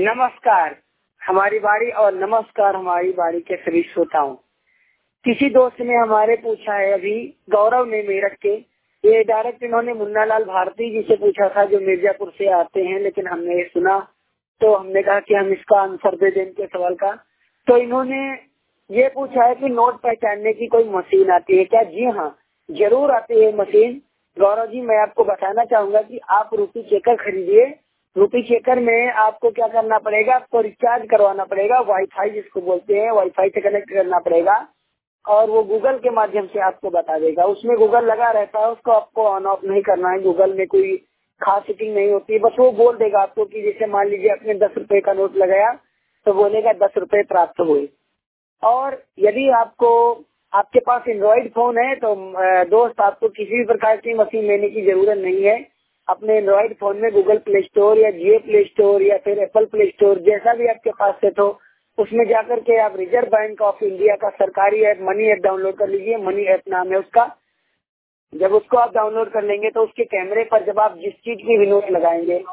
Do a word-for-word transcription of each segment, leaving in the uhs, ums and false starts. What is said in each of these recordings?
नमस्कार हमारी बारी और नमस्कार हमारी बारी के सभी श्रोताओं। किसी दोस्त ने हमारे पूछा है अभी, गौरव ने मेरठ के, ये डायरेक्ट इन्होंने मुन्ना लाल भारती जी से पूछा था जो मिर्जापुर से आते हैं, लेकिन हमने ये सुना तो हमने कहा कि हम इसका आंसर दे दें इनके सवाल का। तो इन्होंने ये पूछा है कि नोट पहचानने की कोई मशीन आती है क्या? जी हाँ, जरूर आती है मशीन। गौरव जी, मैं आपको बताना चाहूंगा कि आप रूपी चेकर खरीदिए। रूपी चेकर में आपको क्या करना पड़ेगा, आपको रिचार्ज करवाना पड़ेगा, वाईफाई जिसको बोलते हैं, वाईफाई से कनेक्ट करना पड़ेगा और वो गूगल के माध्यम से आपको बता देगा। उसमें गूगल लगा रहता है, उसको आपको ऑन ऑफ नहीं करना है। गूगल में कोई खास सेटिंग नहीं होती है, बस वो बोल देगा आपको कि जैसे मान लीजिए आपने दस रुपए का नोट लगाया तो बोलेगा दस रुपए प्राप्त हुए। और यदि आपको आपके पास एंड्रॉइड फोन है तो दोस्त आपको किसी भी प्रकार की मशीन लेने की जरूरत नहीं है। अपने एंड्रॉइड फोन में गूगल प्ले स्टोर या जियो प्ले स्टोर या फिर एप्पल प्ले स्टोर जैसा भी आपके पास से तो उसमें जाकर के आप रिजर्व बैंक ऑफ इंडिया का सरकारी ऐप मनी ऐप डाउनलोड कर लीजिए। मनी ऐप नाम है उसका। जब उसको आप डाउनलोड कर लेंगे तो उसके कैमरे पर जब आप जिस चीज की भी नोट लगाएंगे,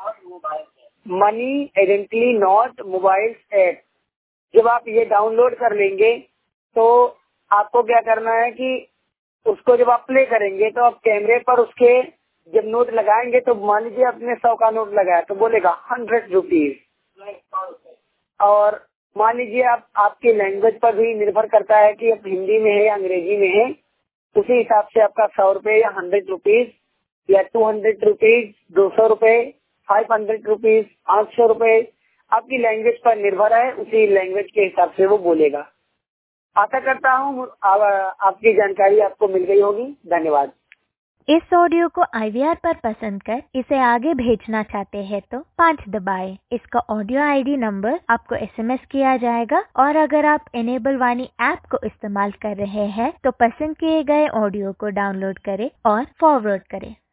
money identity not mobile app, जब आप ये डाउनलोड कर लेंगे तो आपको क्या करना है कि उसको जब आप प्ले करेंगे तो आप कैमरे पर उसके जब नोट लगाएंगे तो मान लीजिए आपने सौ का नोट लगाया तो बोलेगा हंड्रेड रुपीज। और मान लीजिए आप आपकी लैंग्वेज पर भी निर्भर करता है कि आप हिंदी में है या अंग्रेजी में है, उसी हिसाब से आपका सौ रुपए या हंड्रेड रुपीज या टू हंड्रेड रुपीज, दो सौ रुपए, फाइव हंड्रेड रुपीज, पाँच सौ रुपए, आपकी लैंग्वेज पर निर्भर है। उसी लैंग्वेज के हिसाब से वो बोलेगा। आशा करता हूँ आपकी जानकारी आपको मिल गई होगी। धन्यवाद। इस ऑडियो को आई वी आर पर पसंद कर इसे आगे भेजना चाहते हैं तो पाँच दबाएं। इसका ऑडियो आई डी नंबर आपको एस एम एस किया जाएगा और अगर आप इनेबल वाणी ऐप को इस्तेमाल कर रहे हैं तो पसंद किए गए ऑडियो को डाउनलोड करें और फॉरवर्ड करें।